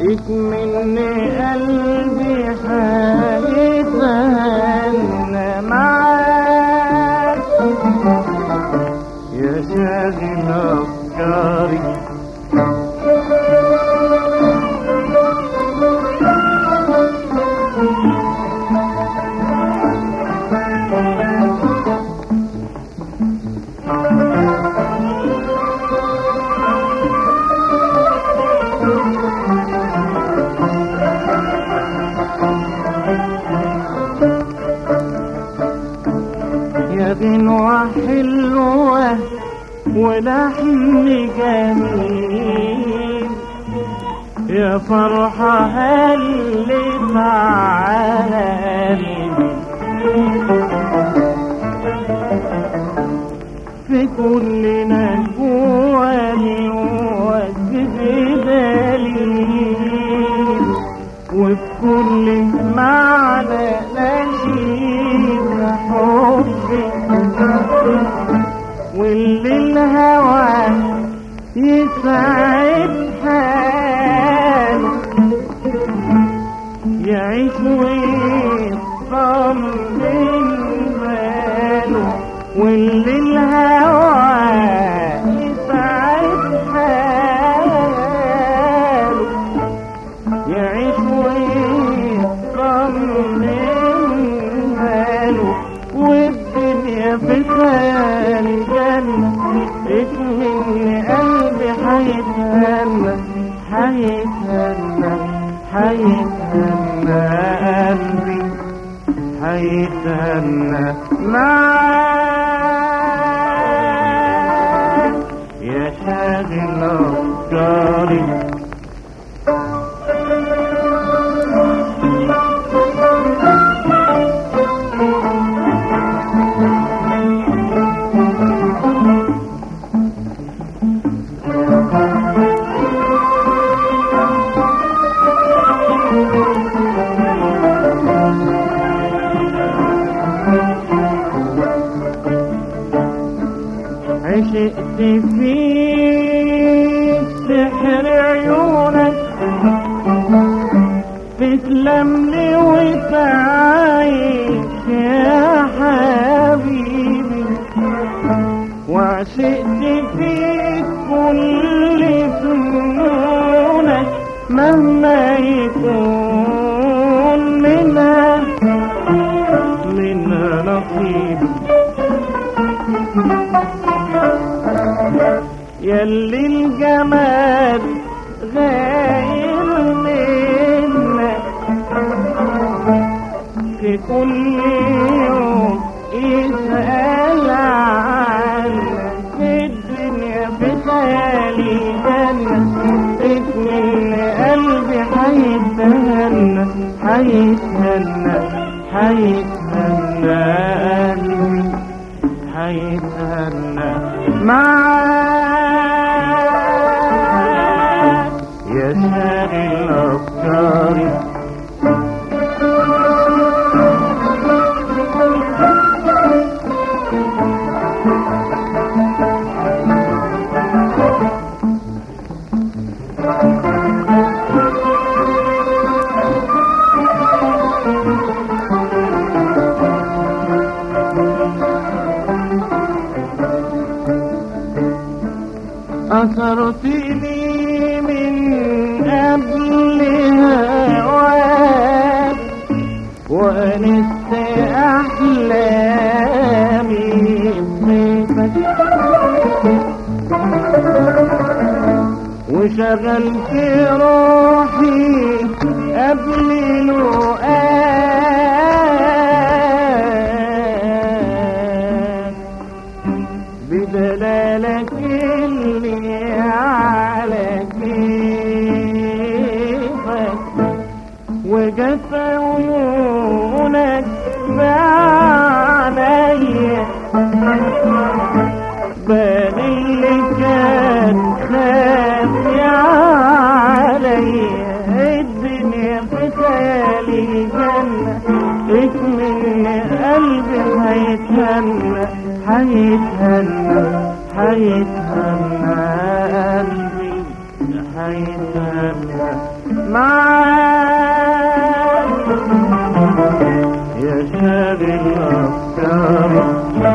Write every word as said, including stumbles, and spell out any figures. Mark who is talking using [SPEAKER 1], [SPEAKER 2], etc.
[SPEAKER 1] اكملني قلبي هيتهنى معاك يا شاغل أفكاري. يا غنوة حلوة ولحن جميل، يا فرحة هلت على قلبي في كل نجواني ووجه دليل، وفي كل معنى نشيد حبي، واللي الهوى يسعد حاله يعيش ويطمن باله، واللي الهوى يسعد حاله يعيش ويطمن باله، والدنيا في خيال جنة اكملني قلبي هيتهنى هيتهنى هيتهنى قلبي هيتهنى معاك يا شاغل أفكاري. عشقت فيك سحر عيونك تسلملي وتعيش يا حبيبي، وعشقت فيك كل فنونك مهما يكون منها منها نصيبي، ياللي الجمال غاير منك في كل يوم يسأل عنك، في الدنيا في خيالي جنة اكملني قلبي هيتهنى هيتهنى هيتهنى قلبي هيتهنى معاك يا شاغل أفكاري. أثرتني من قبل هواك وأنست أحلامي بصيتك، وشغلت روحي قبل لقاك بدلالك اللي على كيفك، وجت عيونك بعينيا بان اللي كان خافي عليا، الدنيا في خيالي جنة اكملني قلبي هيتهنى هيتهنى هيتهنى قلبي هيتهنى معاك يا شاري الأفكار